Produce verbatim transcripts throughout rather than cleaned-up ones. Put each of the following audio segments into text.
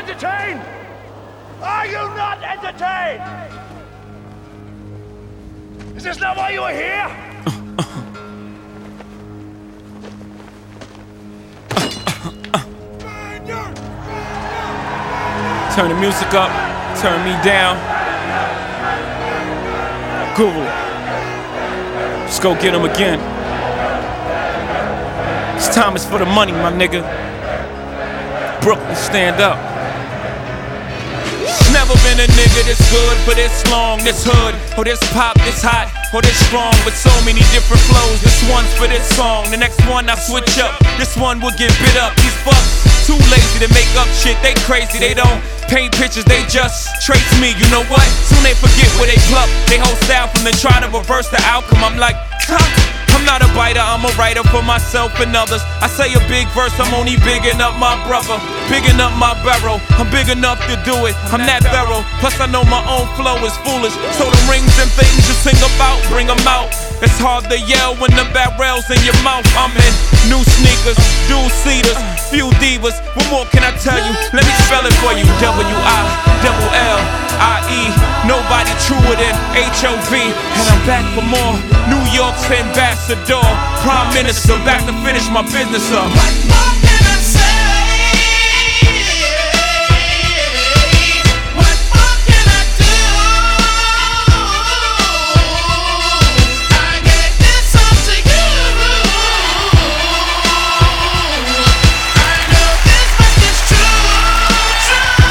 entertained? Are you not entertained? Is this not why you are here? Turn the music up, turn me down. Guru, let's go get him again. This time is for the money, my nigga. Brooklyn, stand up. Never been a nigga this good for this long, this hood, or this pop, this hot, or this strong, with so many different flows. This one's for this song, the next one I switch up. This one will get bit up. These fucks too lazy to make up shit. They crazy, they don't paint pictures, they just trace me. You know what? Soon they forget where they pluck. They whole style from the try to reverse the outcome. I'm like, huh? I'm not a biter, I'm a writer for myself and others. I say a big verse, I'm only bigging up my brother, bigging up my barrel. I'm big enough to do it, I'm that thorough. Plus I know my own flow is foolish. So the rings and things you sing about, bring them out. It's hard to yell when the barrel's in your mouth. I'm in new sneakers, dual seaters, few divas. What more can I tell you? Let me spell it for you. W I double L I E. Nobody truer than H O V. And I'm back for more. New York's ambassador, prime minister, back to finish my business up. What more can I say? What more can I do? I gave this all to you. I know this much is true, true.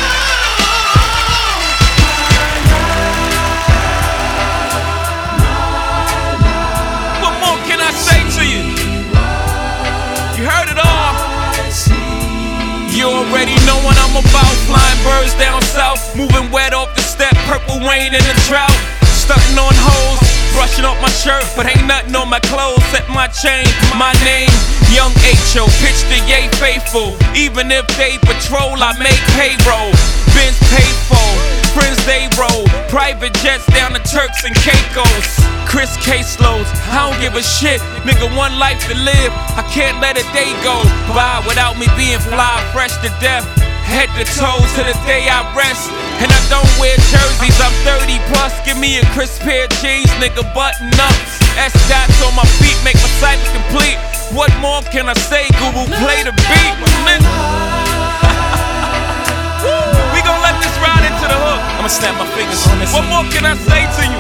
What more can I say to you? You heard it all. You already know what I'm about. Flying birds down south, moving wet off the step. Purple rain in the drought. Stunting on hoes, brushing off my shirt, but ain't nothing on my clothes except my chain. My name, Young H O, pitch to Ye Faithful. Even if they patrol, I make payroll. Benz paid for, friends they roll. Private jets down to Turks and Caicos. Chris caseloads, I don't give a shit. Nigga, one life to live, I can't let a day go by without me being fly, fresh to death. Head to toe to the day I rest. And I don't wear jerseys, I'm thirty plus. Give me a crisp pair of jeans, nigga, button ups. S-dots on my feet, make my cycle complete. What more can I say, Guru? Play the beat, nigga. We gon' let this ride into the hook. I'ma snap my fingers on this. What more can I say to you?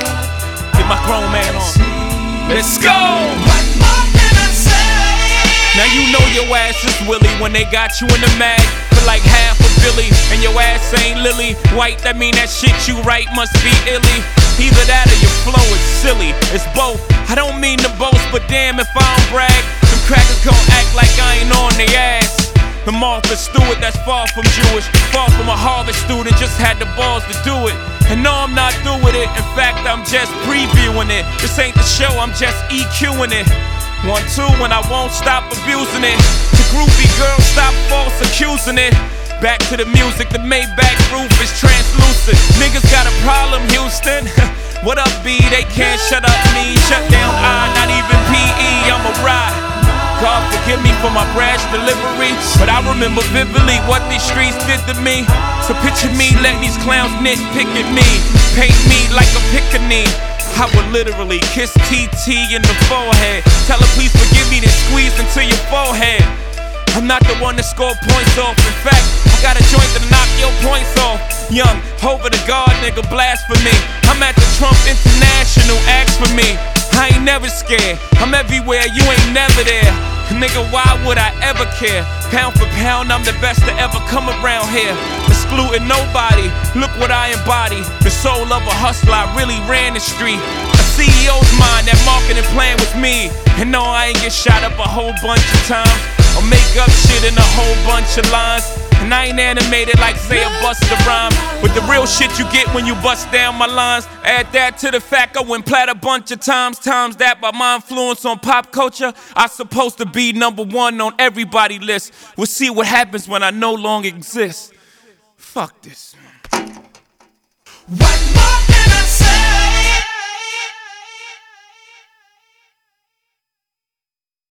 Get my grown man on. Let's go! What more can I say? Now you know your ass is Willie when they got you in the mag for like half a Billy, and your ass ain't Lily White. That mean that shit you write must be illy. Either that or your flow is silly. It's both. I don't mean to boast, but damn if I don't brag, them crackers gon' act like I ain't on their ass. The Martha Stewart that's far from Jewish, far from a Harvard student, just had the balls to do it. And no, I'm not through with it. In fact, I'm just previewing it. This ain't the show, I'm just EQing it. One, two, when I won't stop abusing it. The groupie girl, stop false accusing it. Back to the music, the Maybach roof is translucent. Niggas got a problem, Houston. What up, B? They can't shut up me. Shut down I, not even P E, I'm a ride. God forgive me for my brash delivery, but I remember vividly what these streets did to me. So picture me letting these clowns nitpick at me, paint me like a pickaninny. I would literally kiss T T in the forehead, tell her please forgive me, then squeeze into your forehead. I'm not the one to score points off. In fact, I got a joint to knock your points off. Young, over the guard, nigga, blasphemy. I'm at the Trump International, ask for me. I ain't never scared, I'm everywhere, you ain't never there. Nigga, why would I ever care? Pound for pound, I'm the best to ever come around here. Excluding nobody, look what I embody. The soul of a hustler, I really ran the street. A C E O's mind, that marketing plan was me. And no, I ain't get shot up a whole bunch of times, or make up shit in a whole bunch of lines. And I ain't animated like say a Busta Rhymes. With the real shit you get when you bust down my lines. Add that to the fact I went plat a bunch of times. Times that by my influence on pop culture, I supposed to be number one on everybody list. We'll see what happens when I no longer exist. Fuck this. What more